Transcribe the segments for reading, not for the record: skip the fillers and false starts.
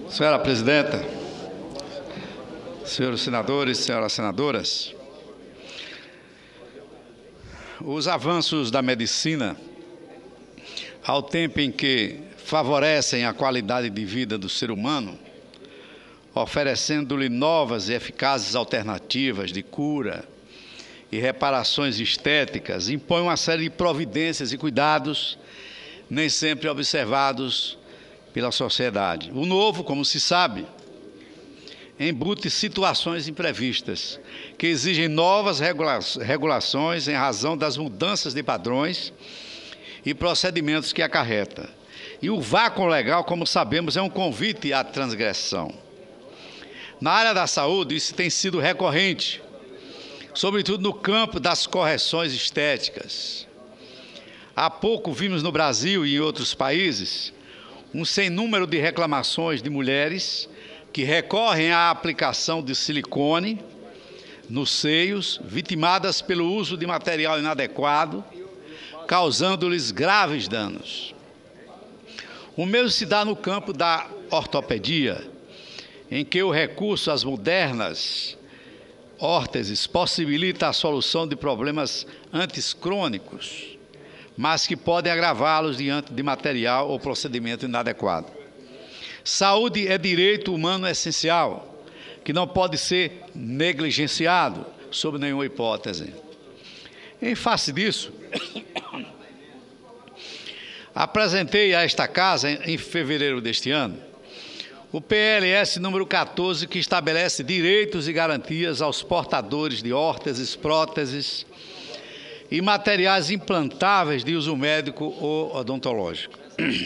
Senhora Presidenta, senhores senadores, senhoras senadoras, os avanços da medicina, ao tempo em que favorecem a qualidade de vida do ser humano, oferecendo-lhe novas e eficazes alternativas de cura e reparações estéticas, impõem uma série de providências e cuidados nem sempre observados pela sociedade. O novo, como se sabe, embute situações imprevistas, que exigem novas regulações em razão das mudanças de padrões e procedimentos que acarreta. E o vácuo legal, como sabemos, é um convite à transgressão. Na área da saúde, isso tem sido recorrente, sobretudo no campo das correções estéticas. Há pouco vimos no Brasil e em outros países um sem número de reclamações de mulheres que recorrem à aplicação de silicone nos seios, vitimadas pelo uso de material inadequado, causando-lhes graves danos. O mesmo se dá no campo da ortopedia, em que o recurso às modernas órteses possibilita a solução de problemas antes crônicos, mas que podem agravá-los diante de material ou procedimento inadequado. Saúde é direito humano essencial, que não pode ser negligenciado sob nenhuma hipótese. Em face disso, apresentei a esta Casa, em fevereiro deste ano, o PLS número 14, que estabelece direitos e garantias aos portadores de órteses, próteses e materiais implantáveis de uso médico ou odontológico.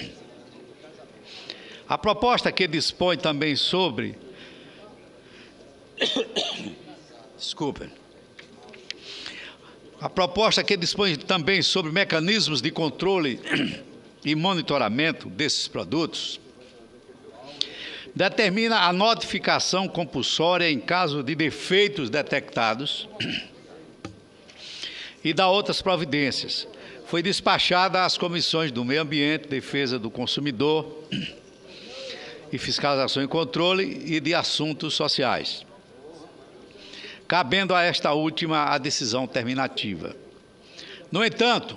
A proposta que dispõe também sobre... Desculpem. A proposta que dispõe também sobre mecanismos de controle e monitoramento desses produtos determina a notificação compulsória em caso de defeitos detectados e dá outras providências. Foi despachada às comissões do Meio Ambiente, Defesa do Consumidor e Fiscalização e Controle e de Assuntos Sociais, cabendo a esta última a decisão terminativa. No entanto,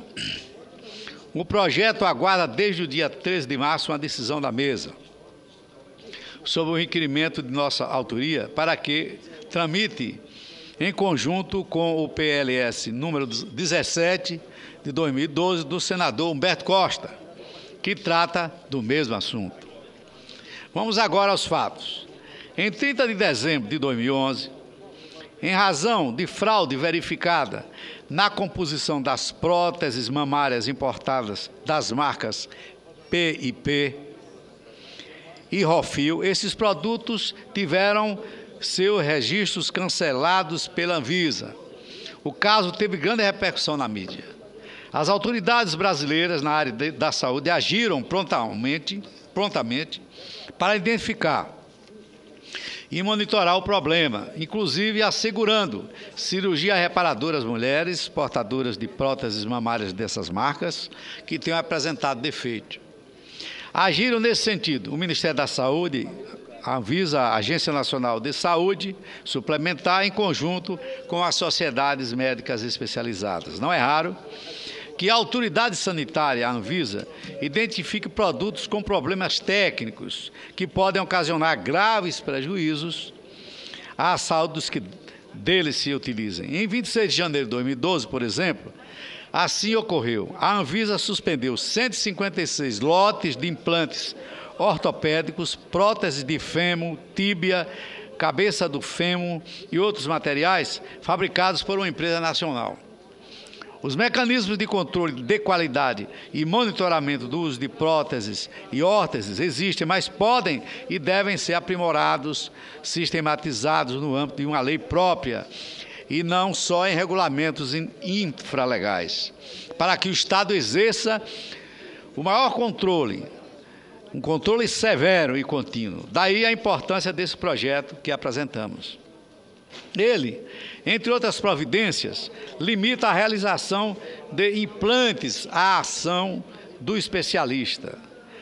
o projeto aguarda desde o dia 13 de março uma decisão da mesa sobre o requerimento de nossa autoria para que tramite em conjunto com o PLS número 17 de 2012 do senador Humberto Costa, que trata do mesmo assunto. Vamos agora aos fatos. Em 30 de dezembro de 2011, em razão de fraude verificada na composição das próteses mamárias importadas das marcas P&P e Rofil, esses produtos tiveram seus registros cancelados pela Anvisa. O caso teve grande repercussão na mídia. As autoridades brasileiras na área da saúde agiram prontamente para identificar e monitorar o problema, inclusive assegurando cirurgia reparadora às mulheres portadoras de próteses mamárias dessas marcas que tenham apresentado defeito. Agiram nesse sentido o Ministério da Saúde, a Anvisa, a Agência Nacional de Saúde Suplementar, em conjunto com as sociedades médicas especializadas. Não é raro que a autoridade sanitária, a Anvisa, identifique produtos com problemas técnicos que podem ocasionar graves prejuízos à saúde dos que deles se utilizem. Em 26 de janeiro de 2012, por exemplo, assim ocorreu. A Anvisa suspendeu 156 lotes de implantes ortopédicos, próteses de fêmur, tíbia, cabeça do fêmur e outros materiais fabricados por uma empresa nacional. Os mecanismos de controle de qualidade e monitoramento do uso de próteses e órteses existem, mas podem e devem ser aprimorados, sistematizados no âmbito de uma lei própria e não só em regulamentos infralegais, para que o Estado exerça o maior controle, um controle severo e contínuo. Daí a importância desse projeto que apresentamos. Ele, entre outras providências, limita a realização de implantes à ação do especialista,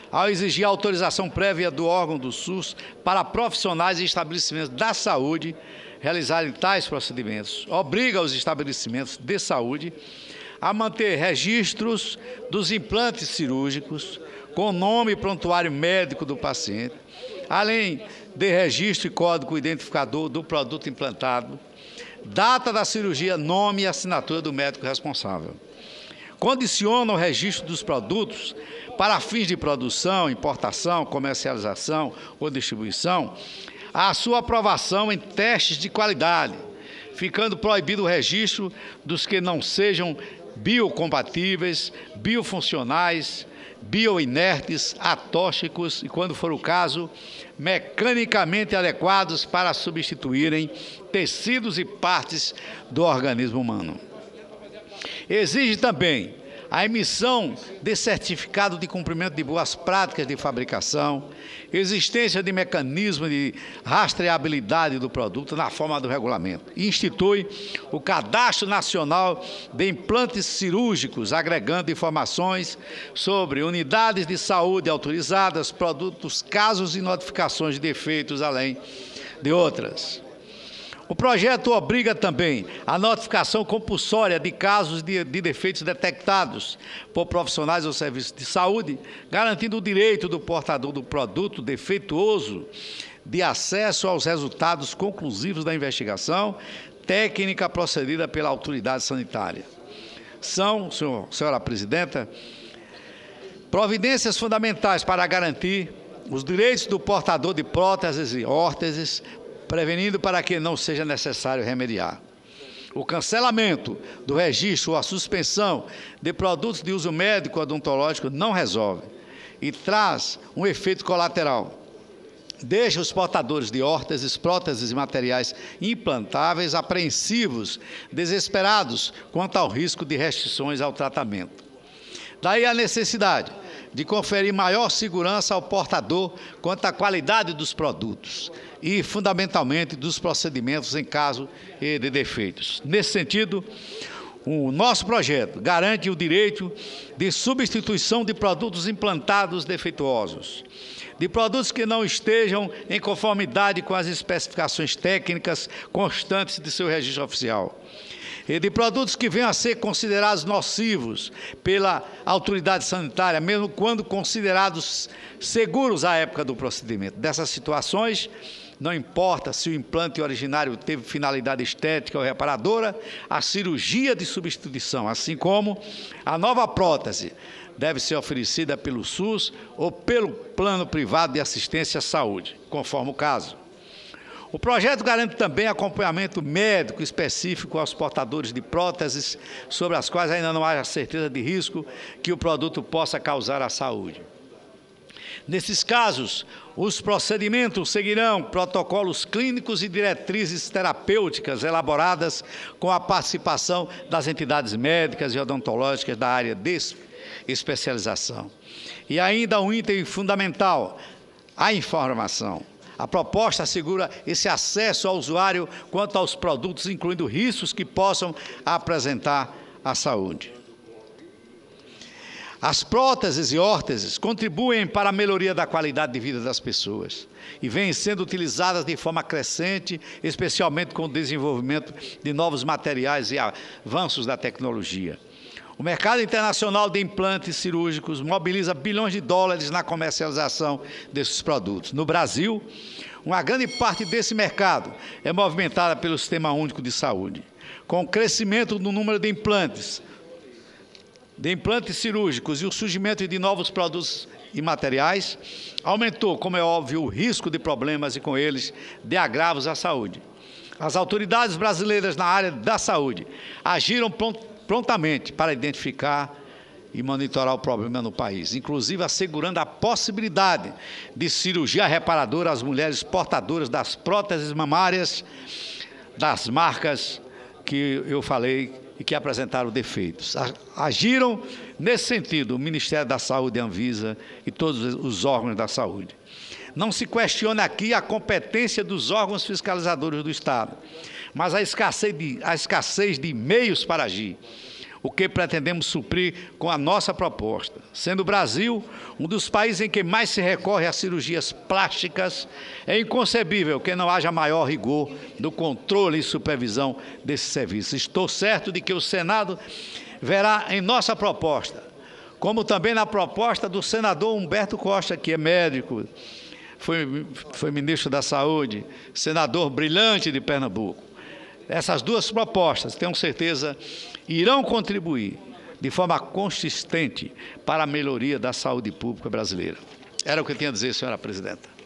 ao exigir a autorização prévia do órgão do SUS para profissionais e estabelecimentos da saúde realizarem tais procedimentos. Obriga os estabelecimentos de saúde a manter registros dos implantes cirúrgicos com nome e prontuário médico do paciente, além de registro e código identificador do produto implantado, data da cirurgia, nome e assinatura do médico responsável. Condiciona o registro dos produtos para fins de produção, importação, comercialização ou distribuição à sua aprovação em testes de qualidade, ficando proibido o registro dos que não sejam biocompatíveis, biofuncionais, bioinertes, atóxicos e, quando for o caso, mecanicamente adequados para substituírem tecidos e partes do organismo humano. Exige também a emissão de certificado de cumprimento de boas práticas de fabricação, existência de mecanismo de rastreabilidade do produto na forma do regulamento. E institui o Cadastro Nacional de Implantes Cirúrgicos, agregando informações sobre unidades de saúde autorizadas, produtos, casos e notificações de defeitos, além de outras. O projeto obriga também a notificação compulsória de casos de defeitos detectados por profissionais ou serviços de saúde, garantindo o direito do portador do produto defeituoso de acesso aos resultados conclusivos da investigação técnica procedida pela autoridade sanitária. São, senhora presidenta, providências fundamentais para garantir os direitos do portador de próteses e órteses, prevenindo para que não seja necessário remediar. O cancelamento do registro ou a suspensão de produtos de uso médico ou odontológico não resolve e traz um efeito colateral. Deixa os portadores de órteses, próteses e materiais implantáveis apreensivos, desesperados quanto ao risco de restrições ao tratamento. Daí a necessidade de conferir maior segurança ao portador quanto à qualidade dos produtos e, fundamentalmente, dos procedimentos em caso de defeitos. Nesse sentido, o nosso projeto garante o direito de substituição de produtos implantados defeituosos, de produtos que não estejam em conformidade com as especificações técnicas constantes de seu registro oficial, e de produtos que venham a ser considerados nocivos pela autoridade sanitária, mesmo quando considerados seguros à época do procedimento. Dessas situações, não importa se o implante originário teve finalidade estética ou reparadora, a cirurgia de substituição, assim como a nova prótese, deve ser oferecida pelo SUS ou pelo plano privado de assistência à saúde, conforme o caso. O projeto garante também acompanhamento médico específico aos portadores de próteses, sobre as quais ainda não haja certeza de risco que o produto possa causar à saúde. Nesses casos, os procedimentos seguirão protocolos clínicos e diretrizes terapêuticas elaboradas com a participação das entidades médicas e odontológicas da área de especialização. E ainda um item fundamental, a informação. A proposta assegura esse acesso ao usuário quanto aos produtos, incluindo riscos que possam apresentar à saúde. As próteses e órteses contribuem para a melhoria da qualidade de vida das pessoas e vêm sendo utilizadas de forma crescente, especialmente com o desenvolvimento de novos materiais e avanços da tecnologia. O mercado internacional de implantes cirúrgicos mobiliza bilhões de dólares na comercialização desses produtos. No Brasil, uma grande parte desse mercado é movimentada pelo Sistema Único de Saúde. Com o crescimento do número de implantes cirúrgicos e o surgimento de novos produtos e materiais, aumentou, como é óbvio, o risco de problemas e, com eles, de agravos à saúde. As autoridades brasileiras na área da saúde agiram prontamente para identificar e monitorar o problema no país, inclusive assegurando a possibilidade de cirurgia reparadora às mulheres portadoras das próteses mamárias das marcas que eu falei e que apresentaram defeitos. Agiram nesse sentido o Ministério da Saúde, a Anvisa e todos os órgãos da saúde. Não se questiona aqui a competência dos órgãos fiscalizadores do Estado, mas a escassez de meios para agir. o que pretendemos suprir com a nossa proposta. Sendo o Brasil um dos países em que mais se recorre a cirurgias plásticas, é inconcebível que não haja maior rigor no controle e supervisão desse serviço. Estou certo de que o Senado verá em nossa proposta, como também na proposta do senador Humberto Costa, que é médico, foi ministro da Saúde, senador brilhante de Pernambuco. Essas duas propostas, tenho certeza, irão contribuir de forma consistente para a melhoria da saúde pública brasileira. Era o que eu tinha a dizer, senhora presidenta.